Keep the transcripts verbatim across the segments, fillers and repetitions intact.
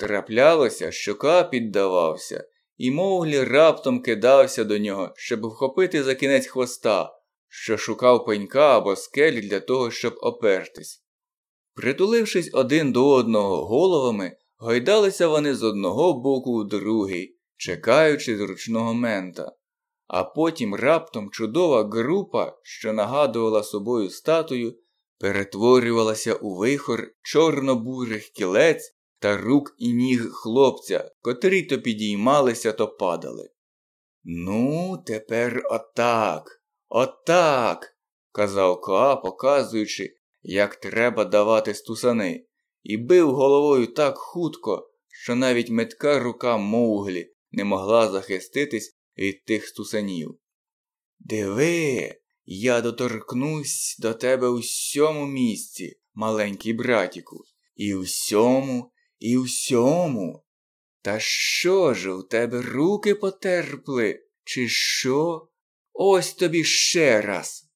Траплялося, що Коа піддавався, і Мовглі раптом кидався до нього, щоб вхопити за кінець хвоста, що шукав пенька або скелі для того, щоб опертись. Притулившись один до одного головами, гойдалися вони з одного боку у другий, чекаючи зручного мента. А потім раптом чудова група, що нагадувала собою статую, перетворювалася у вихор чорно-бурих кілець та рук і ніг хлопця, котрі то підіймалися, то падали. «Ну, тепер отак, отак», – казав Коа, показуючи, як треба давати стусани, і бив головою так хутко, що навіть метка рука Мовглі не могла захиститись від тих стусанів. «Диви, я доторкнусь до тебе у сьому місці, маленький братіку, і у сьому, і у сьому. Та що ж, у тебе руки потерпли, чи що? Ось тобі ще раз!»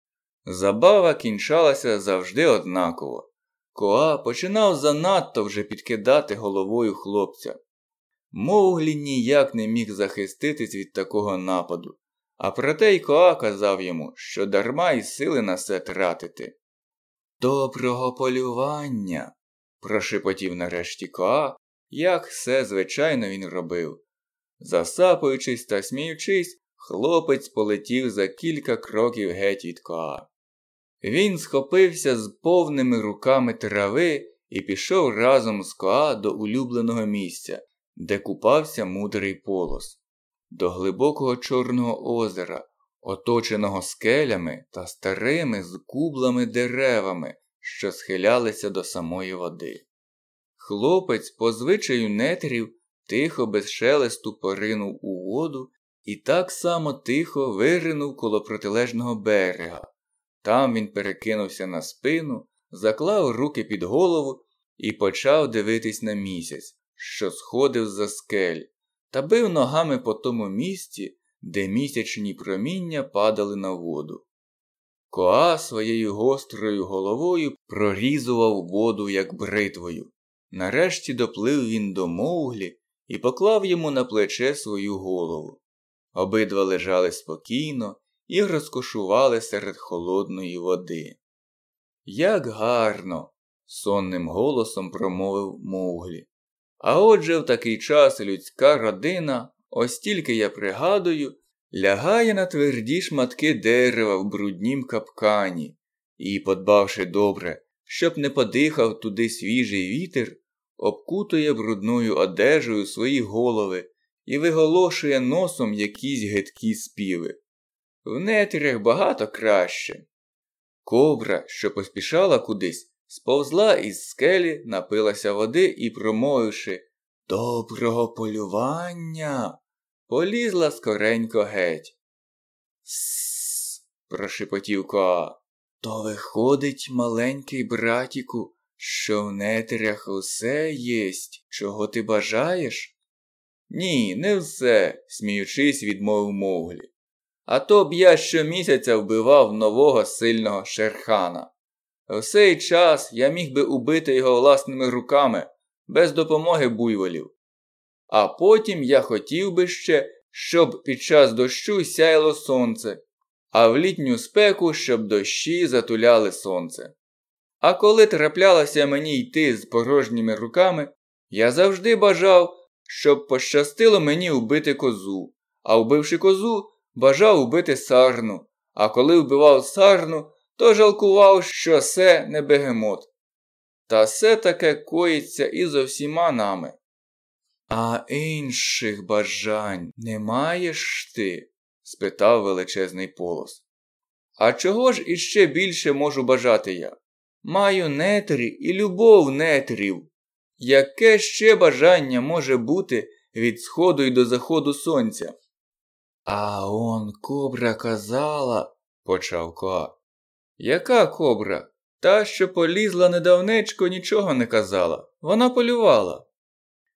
Забава кінчалася завжди однаково. Коа починав занадто вже підкидати головою хлопця. Мовглі ніяк не міг захиститись від такого нападу, а проте й Коа казав йому, що дарма й сили на це тратити. «Доброго полювання!» – прошепотів нарешті Коа, як все, звичайно, він робив. Засапуючись та сміючись, хлопець полетів за кілька кроків геть від Коа. Він схопився з повними руками трави і пішов разом з Коа до улюбленого місця, де купався мудрий Полос, до глибокого Чорного озера, оточеного скелями та старими згублими деревами, що схилялися до самої води. Хлопець по звичаю нетрів тихо без шелесту поринув у воду і так само тихо виринув коло протилежного берега. Там він перекинувся на спину, заклав руки під голову і почав дивитись на місяць, що сходив за скель, та бив ногами по тому місці, де місячні проміння падали на воду. Коа своєю гострою головою прорізував воду, як бритвою. Нарешті доплив він до Мовглі і поклав йому на плече свою голову. Обидва лежали спокійно і розкошували серед холодної води. «Як гарно!» – сонним голосом промовив Мовглі. «А отже в такий час людська родина, ось тільки я пригадую, лягає на тверді шматки дерева в бруднім капкані і, подбавши добре, щоб не подихав туди свіжий вітер, обкутує брудною одежею свої голови і виголошує носом якісь гидкі співи. В нетрях багато краще». Кобра, що поспішала кудись, сповзла із скелі, напилася води і, промовивши «Доброго полювання!», полізла скоренько геть. «Сссс!» – прошепотів Коа. «То виходить, маленький братіку, що в нетрях усе єсть, чого ти бажаєш?» «Ні, не все», – сміючись, відмовив Мовглі. «А то б я щомісяця вбивав нового сильного Шерхана. В цей час я міг би убити його власними руками, без допомоги буйволів. А потім я хотів би ще, щоб під час дощу сяяло сонце, а в літню спеку, щоб дощі затуляли сонце. А коли траплялося мені йти з порожніми руками, я завжди бажав, щоб пощастило мені вбити козу, а вбивши козу, бажав вбити сарну, а коли вбивав сарну, то жалкував, що се не бегемот. Та се таке коїться і зо всіма нами». «А інших бажань не маєш ти?» – спитав величезний Полос. «А чого ж іще більше можу бажати я? Маю нетрі і любов нетрів. Яке ще бажання може бути від сходу й до заходу сонця?» «А он кобра казала», – почав Коа. «Яка кобра? Та, що полізла недавнечко, нічого не казала. Вона полювала».